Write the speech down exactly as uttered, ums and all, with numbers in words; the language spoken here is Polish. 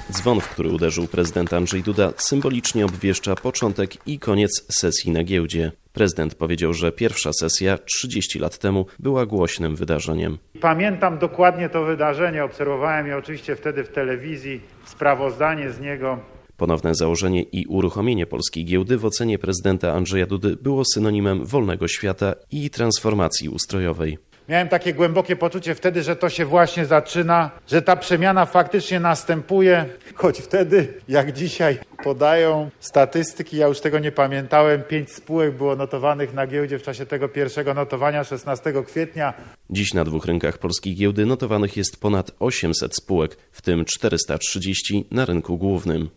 Dzwon, w który uderzył prezydent Andrzej Duda, symbolicznie obwieszcza początek i koniec sesji na giełdzie. Prezydent powiedział, że pierwsza sesja trzydzieści lat temu była głośnym wydarzeniem. Pamiętam dokładnie to wydarzenie, obserwowałem je oczywiście wtedy w telewizji, sprawozdanie z niego. Ponowne założenie i uruchomienie polskiej giełdy w ocenie prezydenta Andrzeja Dudy było synonimem wolnego świata i transformacji ustrojowej. Miałem takie głębokie poczucie wtedy, że to się właśnie zaczyna, że ta przemiana faktycznie następuje, choć wtedy, jak dzisiaj podają statystyki, ja już tego nie pamiętałem, pięć spółek było notowanych na giełdzie w czasie tego pierwszego notowania szesnastego kwietnia. Dziś na dwóch rynkach polskiej giełdy notowanych jest ponad osiemset spółek, w tym czterysta trzydzieści na rynku głównym.